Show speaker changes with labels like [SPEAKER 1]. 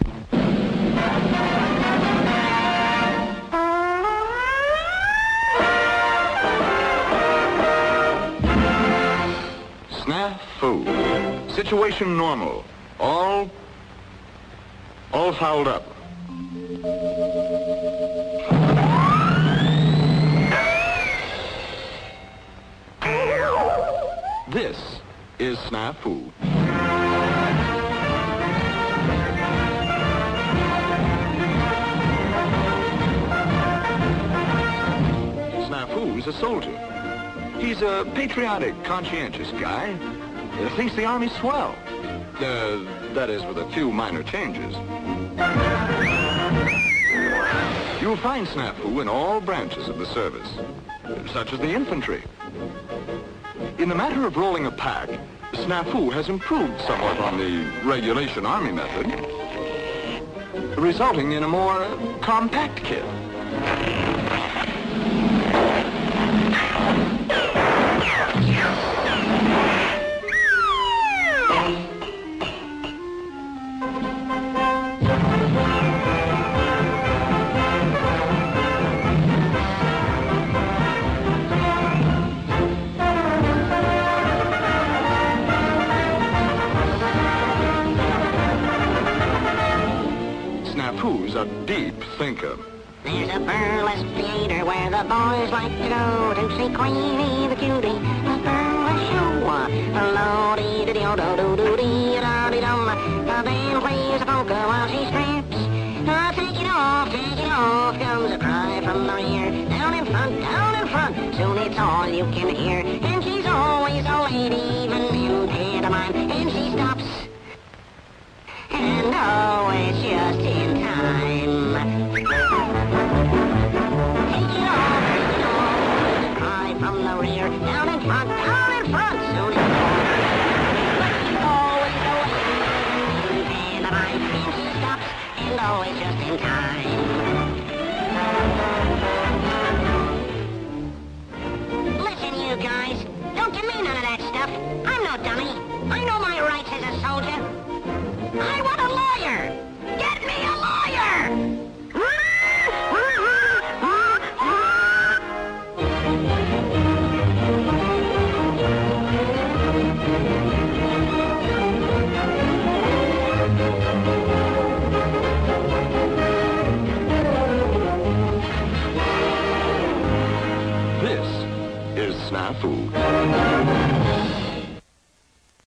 [SPEAKER 1] Snafu. Situation normal. All fouled up. This is Snafu. Snafu's a soldier. He's a patriotic, conscientious guy. Thinks the Army's swell. That is, with a few minor changes. You'll find Snafu in all branches of the service, such as the infantry. In the matter of rolling a pack, Snafu has improved somewhat on the regulation Army method, resulting in a more compact kit. Snafu's a deep thinker.
[SPEAKER 2] There's a burlesque theater where the boys like to go to see Queenie the cutie. A burlesque show. Lo-dee-da-dee-do-do-do-dee-da-dee-dum. The band plays a polka while she strips. Take it off, comes a cry from the rear. Down in front, soon it's all you can hear. And she's always a lady, even in pantomime. And she stops. And oh, it's just in time. Take it off, cry from the rear. Down in front, soon it's all. But she's always a lady, even in pantomime. And she stops, and oh, it's just in time. Listen, you guys, don't give me none of that stuff. I'm no dummy. I know my rights as a soldier. I want a lawyer! Get me a lawyer!
[SPEAKER 1] This is Snafu.